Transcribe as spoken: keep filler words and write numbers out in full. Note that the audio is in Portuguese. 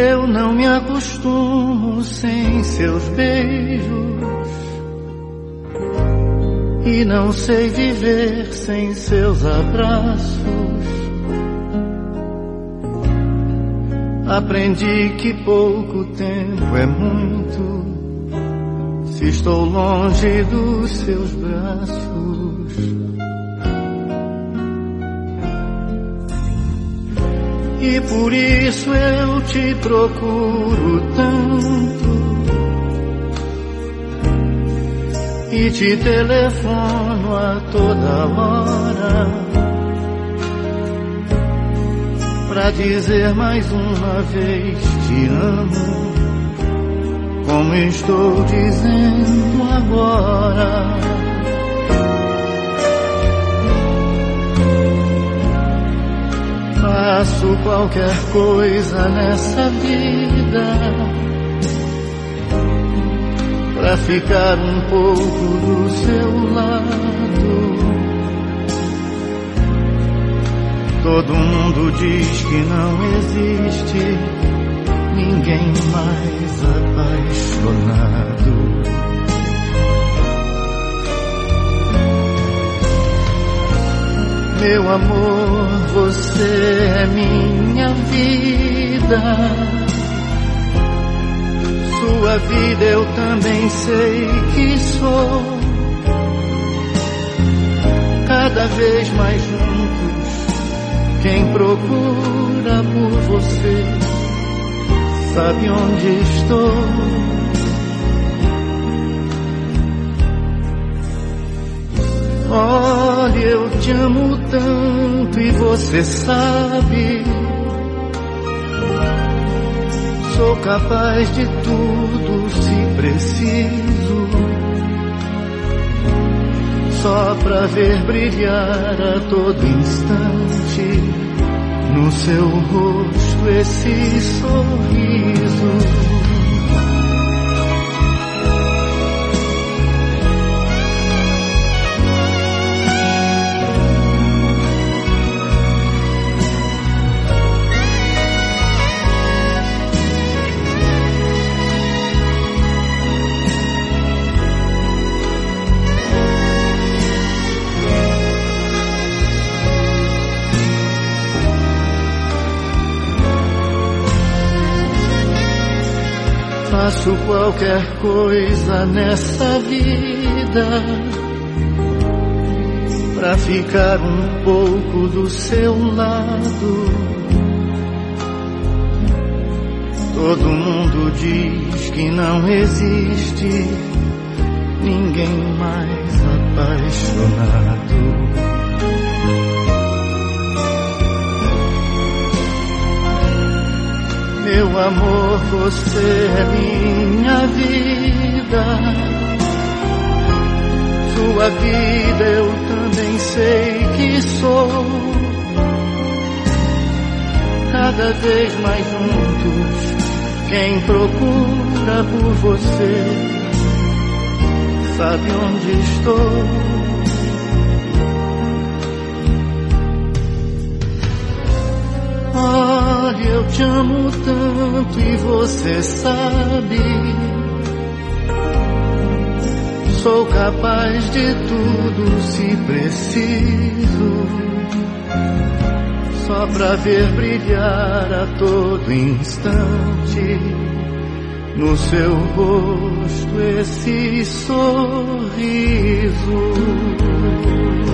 Eu não me acostumo sem seus beijos e não sei viver sem seus abraços. Aprendi que pouco tempo é muito se estou longe dos seus braços. E por isso eu te procuro tanto e te telefono a toda hora pra dizer mais uma vez te amo, como estou dizendo agora. Faço qualquer coisa nessa vida pra ficar um pouco do seu lado. Todo mundo diz que não existe ninguém mais apaixonado. Meu amor, você é minha vida. Sua vida eu também sei que sou. Cada vez mais juntos, quem procura por você sabe onde estou. Olha, eu te amo tanto e você sabe. Sou capaz de tudo se preciso, só pra ver brilhar a todo instante no seu rosto esse sorriso. Faço qualquer coisa nessa vida pra ficar um pouco do seu lado. Todo mundo diz que não existe ninguém mais apaixonado. Meu amor, você é minha vida. Sua vida eu também sei que sou. Cada vez mais juntos, quem procura por você sabe onde estou. Olha, eu te amo tanto e você sabe. Sou capaz de tudo se preciso, só pra ver brilhar a todo instante no seu rosto esse sorriso.